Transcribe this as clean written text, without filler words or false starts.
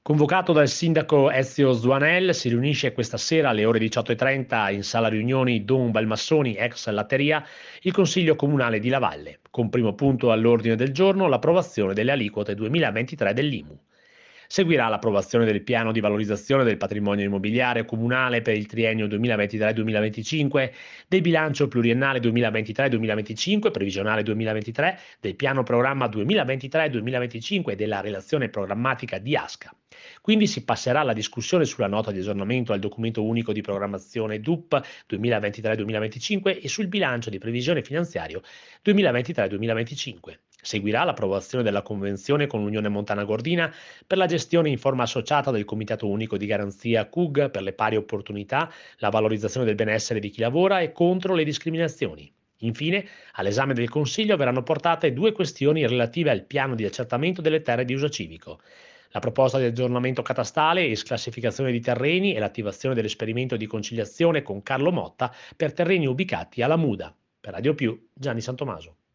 Convocato dal sindaco Ezio Zuanel, si riunisce questa sera alle ore 18:30 in sala riunioni Don Balmassoni, ex Latteria, il Consiglio Comunale di Lavalle, con primo punto all'ordine del giorno l'approvazione delle aliquote 2023 dell'IMU. Seguirà l'approvazione del piano di valorizzazione del patrimonio immobiliare comunale per il triennio 2023-2025, del bilancio pluriennale 2023-2025, previsionale 2023, del piano programma 2023-2025 e della relazione programmatica di ASCA. Quindi si passerà alla discussione sulla nota di aggiornamento al documento unico di programmazione DUP 2023-2025 e sul bilancio di previsione finanziario 2023-2025. Seguirà l'approvazione della convenzione con l'Unione Montana Gordina per la gestione in forma associata del Comitato Unico di Garanzia CUG per le pari opportunità, la valorizzazione del benessere di chi lavora e contro le discriminazioni. Infine, all'esame del Consiglio verranno portate due questioni relative al piano di accertamento delle terre di uso civico. La proposta di aggiornamento catastale e sclassificazione di terreni e l'attivazione dell'esperimento di conciliazione con Carlo Motta per terreni ubicati alla Muda. Per Radio Più, Gianni Santomaso.